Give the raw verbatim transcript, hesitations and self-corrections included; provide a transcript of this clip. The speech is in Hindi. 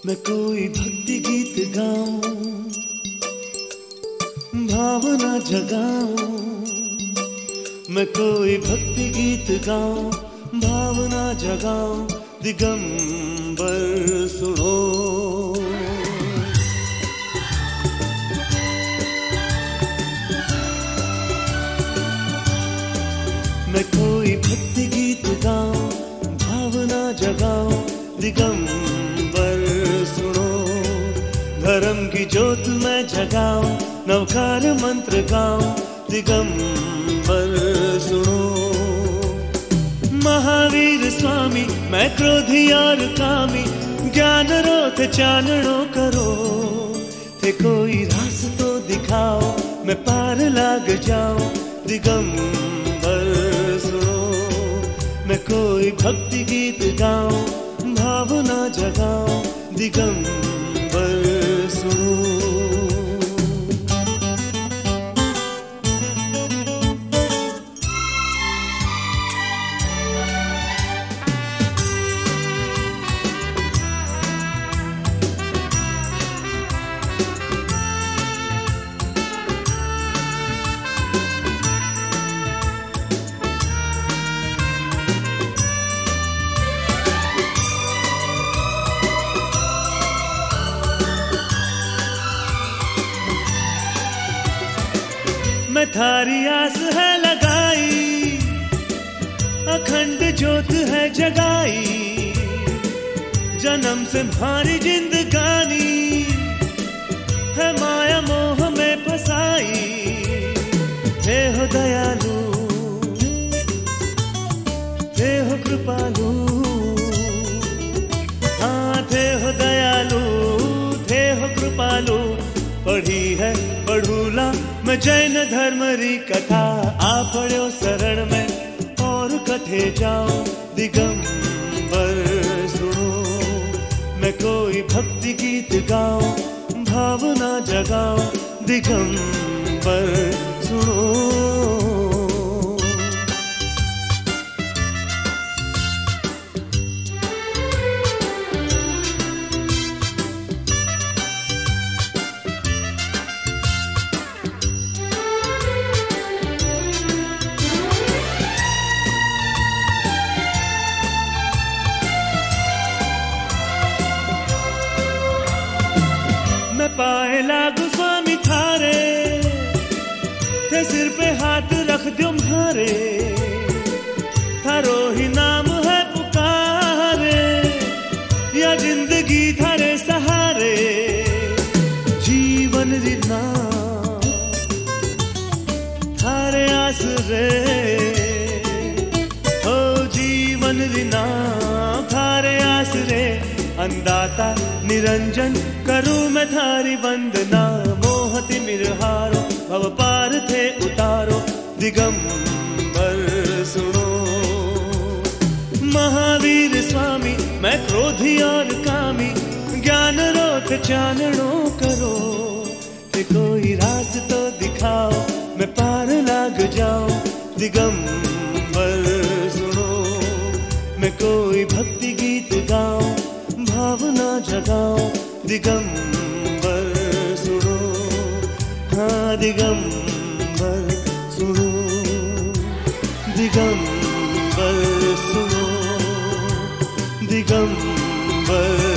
मैं कोई भक्ति गीत गाऊं, भावना जगाऊं। मैं कोई भक्ति गीत गाऊं, भावना जगाऊं। दिगंबर सुनो, मैं कोई भक्ति गीत गाऊं, भावना जगाऊं। दिगंबर सुनो, धर्म की ज्योत मैं जगाऊं, नवकार मंत्र गाऊं। दिगंबर सुनो, महावीर स्वामी मैं क्रोधी और कामी। ज्ञान रोथ चानणो करो, थे कोई रास तो दिखाओ, मैं पार लाग जाऊं। दिगंबर सुनो, मैं कोई भक्ति गीत गाऊं, भावना जगाऊं। दिगंबर सुनो, मैं थारी आस है लगाई, अखंड ज्योत है जगाई। जन्म से भारी जिंदगानी है माया मोह में फसाई। हे हो दयालु, हे हो कृपालु, हाँ थे हो दयालु, थे हो कृपालु। पढ़ी है पढ़ूला मैं जैन धर्म री कथा, आ पढ़ो शरण में और कथे जाओ। दिगंबर सुनो, मैं कोई भक्ति गीत गाऊं, भावना जगाऊं। दिगंबर सुनो, पाए लागू स्वामी थारे, थे सिर पे हाथ रख दो म्हारे। थारो ही नाम है पुकारे, या जिंदगी थारे सहारे। जीवन रिना थारे आसरे, हो जीवन रिना थारे आसरे। अंदाता निरंजन करूं मैं थारी वंदना। मोहति मिरहारो, भव पार थे उतारो। दिगंबर सुनो, महावीर स्वामी मैं क्रोधी और कामी। ज्ञान रोथ चानणो करो, थे कोई रास तो दिखाओ, मैं पार लाग जाऊं। दिगंबर सुनो, मैं कोई भक्ति गीत गाऊं, भावना जगाओ। दिगंबर सुनो, हाँ दिगंबर सुनो। दिगंबर सुनो, दिगंबर